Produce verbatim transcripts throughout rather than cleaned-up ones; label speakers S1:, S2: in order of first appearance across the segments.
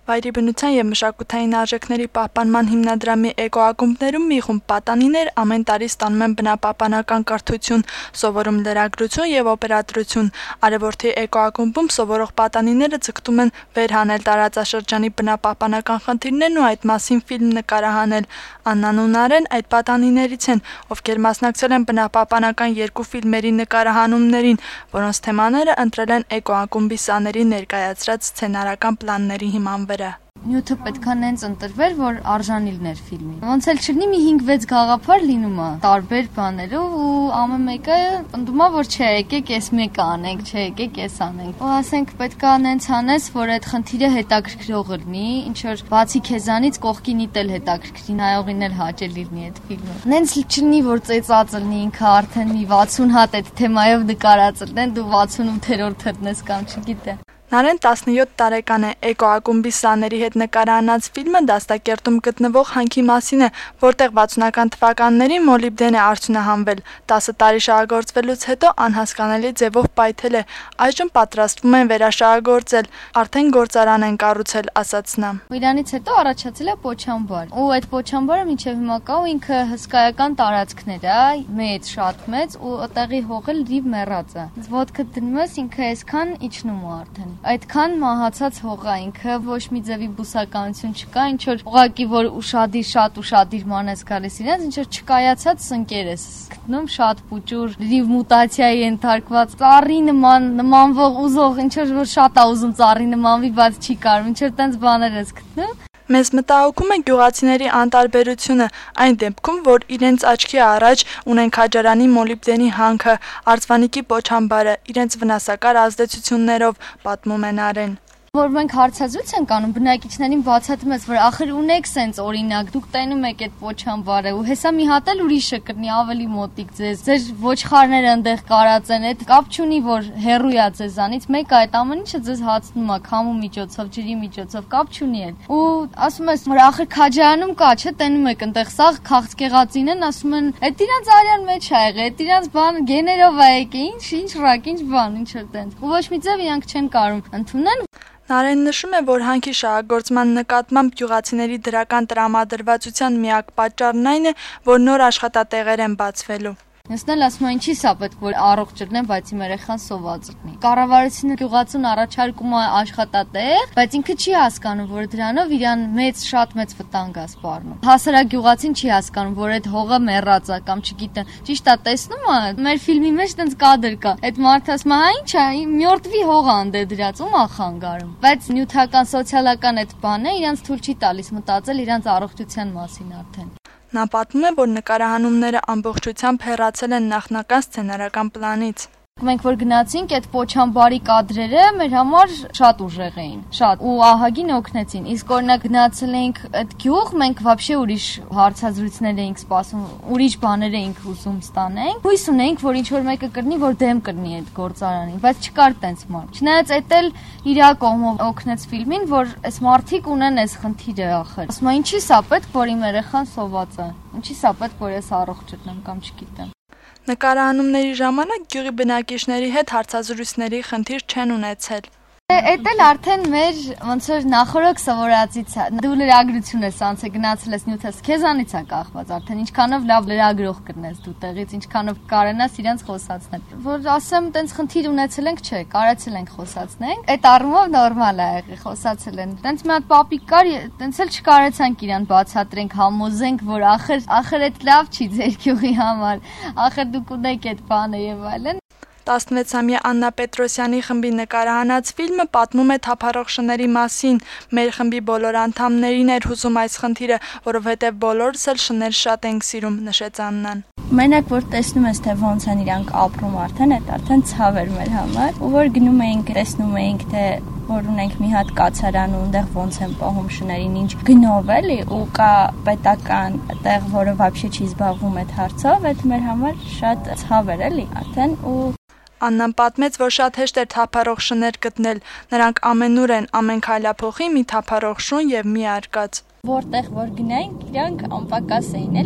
S1: Վայրի բնության և մշակութային արժեքների պահպանման հիմնադրամի էկոակումբներում մի խումբ պատանիներ ամեն տարի ստանում են բնապահպանական կրթություն, սովորում լրագրություն և օպերատրություն։ Արևորդի էկոակումբում սովորող պատանիները ձգտում են վեր հանել տարածաշրջանի բնապահպանական խնդիրներն ու այդ մասին ֆիլմ նկարահանել։ Աննան ու Նարեն այդ պատանիներից են, ովքեր մասնակցել են բնապահպանական երկու ֆիլմերի նկարահանումներին, որոնց թեմաները ընտրել են էկոակումբի սաների ներկայացրած սցենարական պլանների հիման վրա։
S2: Նյութը պետք է նենց ընտրվեր, որ արժանի լիներ ֆիլմին։ Ոնց էլ չլինի, մի հինգ-վեց գաղափար լինում է տարբեր բաներով ու ամեն մեկը ընդդում է, որ չէ, եկեք էս մեկը անենք, չէ, եկեք էս անենք։ Ու ասենք պետք է նենց անես, որ այդ խնդիրը հետաքրքրող լինի, ինչ որ բացի քեզանից կողքին իտ էլ հետաքրքրի, նայողին էլ հաճելի լինի այդ ֆիլմը։ Նենց չլինի, որ ծեծած լինի ինքը արդեն մի վաթսուն հատ այդ թեմայով նկարած լինեն, դու վաթսունութերորդ հտնես կամ չգիտեմ։
S1: Նարեն տասնյոթ տարեկան է, էկոակումբի սաների հետ նկարահանած ֆիլմը դաստակերտում գտնվող հանքի մասին է, որտեղ վաթսունական թվականներին մոլիբդեն է արդյունահանվել, տասը տարի շահագործվելուց հետո անհասկանալի ձևով պայթել է, այժմ պատրաստվում են վերաշահագործել, արդեն գործարան են կառուցել, ասաց նա։
S2: Իրանից հետո առաջացել է պոչամբար, ու այդ պոչամբարը մինչև հիմա կա ու ինքը հսկայական տարածքներ է, մեծ, շատ մեծ, ու այդտեղի հողը լիվ մեռած է։ Ոտքը դնում ես, ինքը այսքան իջնում է արդեն։ Այդքան մահացած հող է ինքը, ոչ մի ձևի բուսականություն չկա, ինչ որ ուղղակի որ ուշադիր, շատ ուշադիր մանես գալիս իրենց, ինչ որ չկայացած սնկեր ես գտնում, շատ պուճուր, լիվ մուտացիայի ենթարկված, ծառի նման նմանվող ուզող, ինչ որ շատ է ուզում ծառի նմանվի, բայց չի կարում, ինչ որ տենց բաներ ես գտնում։
S1: Մեզ մտահոգում է գյուղացիների անտարբերությունը, այն դեպքում, որ իրենց աչքի առաջ ունեն քաջարանի մոլիբդենի հանքը, արծվանիկի պոչամբարը, իրենց վնասակար ազդեցություններով, պատմում է Նարեն։
S2: Որ մենք հարցազրույց ենք անում, բնակիչներին բացատրում ես, որ ախր ունեք սենց օրինակ, դուք տենում եք այդ պոչամբարը, ու հեսա մի հատ էլ ուրիշը կրնի ավելի մոտիկ ձեզ, ձեր ոչխարները այնտեղ կարած են, այդ կապ չունի, որ հեռու է ձեզանից, մեկը այդ ամեն ինչը ձեզ հացնում է, քամու միջոցով, ջրի միջոցով, կապ չունի էլ։ Ու ասում ես, որ ախր քաջարանում կա, չէ, տենում եք այնտեղ սաղ քաղցկեղածին են, ասում են, այդ իրանց արյան մեջ ա եղել, այդ իրանց բան գեներով ա եկել, ինչ, ինչ ռակ, ինչ բան, ինչ որ տենց։ Ու ոչ մի ձև իրանք չեն կարում ընդունել։
S1: Նարեն նշում է, որ հանքի շահագործման նկատմամբ գյուղացիների դրական տրամադրվածության միակ պատճառն այն է, որ նոր աշխատատեղեր են բացվելու։
S2: Նստն էլ ասում է, ինչի սա պետք որ առողջ լինեն, բայց իմ երեխան սոված լինի։ Կառավարությունը գյուղացուն առաջարկում է աշխատատեղ, բայց ինքը չի հասկանում, որ դրանով իրան մեծ, շատ մեծ վտանգ է սպառնում։ Հասարակ գյուղացին չի հասկանում, որ այդ հողը մեռած է կամ չգիտեմ, ճիշտ է տեսնում է, մեր ֆիլմի մեջ տենց կադր կա։ Այդ մարդը ասում է, հա ի՞նչ է, մյորտվի հող ա անդե դրած, ում ա խանգարում։ Բայց նյութական, սոցիալական այդ բանը իրանց թույլ չի տալիս մտածել իրանց առողջության մասին արդեն։
S1: Նա պատմում է, որ նկարահանումները ամբողջությամբ հեռացել են նախնական սցենարական պլանից։
S2: Մենք որ գնացինք, այդ պոչամբարի կադրերը մեր համար շատ ուժեղ էին, շատ, ու ահագին օգնեցին։ Իսկ օրինակ գնացել էինք այդ գյուղ, մենք вообще ուրիշ հարցազրույցներ էինք սպասում, ուրիշ բաներ էինք ուզում ստանենք։ Հույս ունեինք, որ ինչ որ մեկը կրնի, որ դեմ կրնի այդ գործարանին, բայց չկար տենց մարդ։ Չնայած այդ էլ իր կողմով օգնեց ֆիլմին, որ այս մարդիկ ունեն այս խնդիրը ախր։ Ասում եմ, ինչի սա պետք, որ իմ երեխան սոված է։ Ինչի սա պետք, որ ես առողջ լինեմ կամ չգիտեմ։
S1: Նկարահանումների ժամանակ գյուղի բնակիչների հետ հարցազրույցների խնդիր չեն ունեցել։
S2: Էդ էլ արդեն մեր ոնց որ նախորոք սովորածից է։ Դու լրագրություն ես անցել, գնացել ես նյութես, քեզանից է կախված արդեն ինչքանով լավ լրագրող կրնես դու տեղից, ինչքանով կարենաս իրենց խոսացնել։ Որ ասեմ, տենց խնդիր ունեցել ենք, չէ, կարեցել ենք խոսացնենք։ Այդ առումով նորմալ է եղել, խոսացել են։ Տենց մի հատ պապիկ կար, տենց էլ չկարեցանք իրան բացատրենք, համոզենք, որ ախր ախր այդ լավ չի ձեր գյուղի համար։ Ախր դուք ունեք այդ բանը եւ այլն։
S1: տասնվեցամյա Աննա Պետրոսյանի խմբի նկարահանած ֆիլմը պատմում է թափառող շների մասին։ Մեր խմբի բոլոր անդամներին էր հուզում այս խնդիրը, որովհետև բոլորս էլ շներ շատ ենք սիրում, նշեց Աննան։
S3: Մենակ որ տեսնում ես, թե ոնց են իրանք ապրում արդեն, այդ արդեն ցավ էր մեր համար, ու որ գնում էինք, տեսնում էինք, թե որ ունենք մի հատ կացարան ու այնտեղ ոնց են պահում շներին, ինչ գնով էլի, ու կա պետական տեղ, որը вообще չի զբաղվում այդ հարցով, այդ մեր համար շատ ցավ էր էլի արդեն ու
S1: Աննան պատմեց, որ շատ հեշտ էր թափառող շներ գտնել, նրանք ամենուր են, ամեն քայլափոխի մի թափառող շուն եւ մի արկած։
S3: Որտեղ որ գնայինք, իրանք անպակաս էին էլի,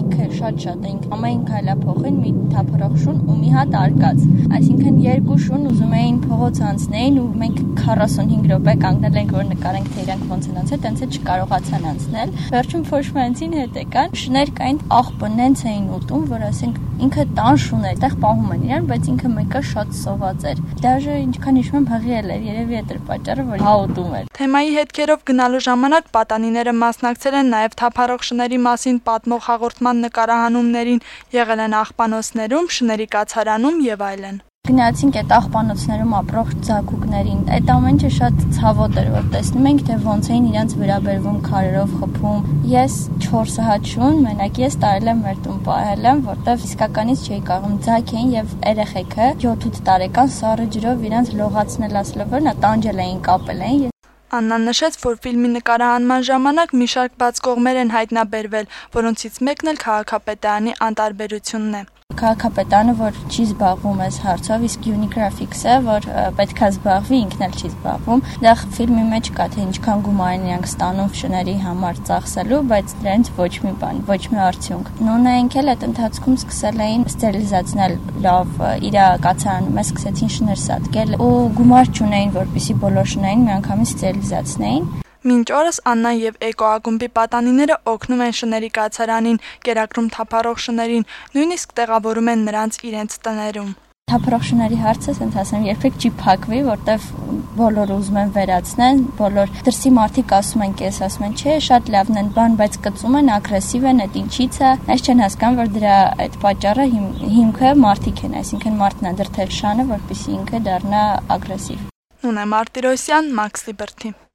S3: ինքը շատ-շատ էինք ամեն քայլափոխին մի թափորող շուն ու մի հատ արկած, այսինքն երկու շուն ուզում էին փողոց անցնեին ու մենք քառասունհինգ րոպե կանգնել ենք որ նկարենք թե իրանք ոնց են անցել, տենց էլ չկարողացան անցնել։ Վերջում փոշմանցին հետ եկան, շներ կային աղբը նենց էին ուտում, որ ասենք ինքը տան շուն էր, այդտեղ պահում են իրան, բայց ինքը մեկը շատ սոված էր։ Դաժե ինչքան հիշում եմ հղիել էր, երևի այդ էր պատճառը, որ հա ուտում էր։
S1: Թեմայի հետքերով գնալու ժամանակ պատանիները մասնակցել են նաև թափառող շների մասին պատմող հաղորդման նկարահանումներին, եղել են աղբանոցներում, շների կացարանում եւ այլն։
S3: Գնացինք այդ աղբանոցներում ապրող ձագուկներին։ Այդ ամենը շատ ցավոտ էր, որ տեսնում ենք, թե ոնց էին իրանց վերաբերվում քարերով խփում։ Ես չորս հատ շուն, մենակ ես տարել եմ մեր տուն պահել եմ, որտեվ իսկականից չէի կարողում ձագ էին եւ երեխեքը յոթ-ութ տարեկան սառը ջրով իրանց լողացնել ասելով որ նա տանջել էին, կապել էին։
S1: Աննան նշեց, որ ֆիլմի նկարահանման ժամանակ մի շարք բաց կողմեր են հայտնաբերվել, որոնցից մեկն էլ քաղաքապետարանի անտարբերությունն է։
S3: Քաղաքապետարանը, որ չի զբաղվում այս հարցով, իսկ Unigraphics-ը, որ պետքա զբաղվի, ինքն էլ չի զբաղվում։ Դա ֆիլմի մեջ կա, թե ինչքան գումար են իրանք ստանում շների համար ծախսելու, բայց դրանից ոչ մի բան, ոչ մի արդյունք։ Նույնենք էլ այդ ընթացքում սկսել էին ստերիլիզացնել լավ իր կացարանում, սկսեցին շներ սատկել ու գումար չունեին, որպեսզի բոլոր շներին միանգամից ստերիլիզացնեին։
S1: Մինչ օրս Աննան եւ Էկոակումբի պատանիները օգնում են շների կացարանին, կերակրում թափառող շներին, նույնիսկ տեղավորում են նրանց իրենց տներում։
S3: Թափառող շների հարցը, ասենք ասեմ, երբեք չի փակվի, որտեվ բոլորը ուզում են վերացնեն, բոլոր դրսի մարդիկ ասում են, կես ասում են, չէ, շատ լավն են բան, բայց կծում են, ագրեսիվ են, այդ ինչից է, այս չեն հասկանում, որ դրա այդ պատճառը հիմքը մարդիկ են, այսինքն մարդն է դրթել շանը, որպեսզի ինքը դառնա ագրեսիվ։
S1: Նունե Մարտիրոսյան, Մաքս Լիբերթի։